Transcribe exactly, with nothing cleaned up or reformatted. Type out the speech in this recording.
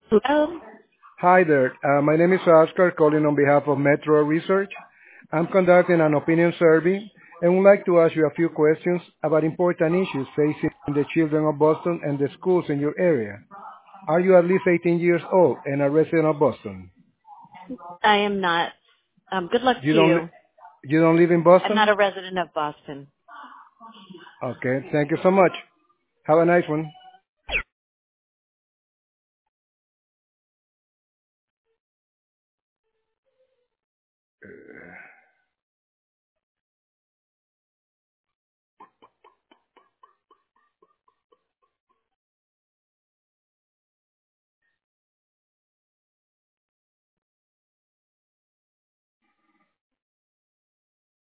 Hello. Hi there. Uh, my name is Oscar, calling on behalf of Metro Research. I'm conducting an opinion survey and would like to ask you a few questions about important issues facing the children of Boston and the schools in your area. Are you at least eighteen years old and a resident of Boston? I am not. Um, good luck You to don't li- you. you don't live in I'm not Boston? a resident of Boston. Okay, thank you so much. Have a nice one.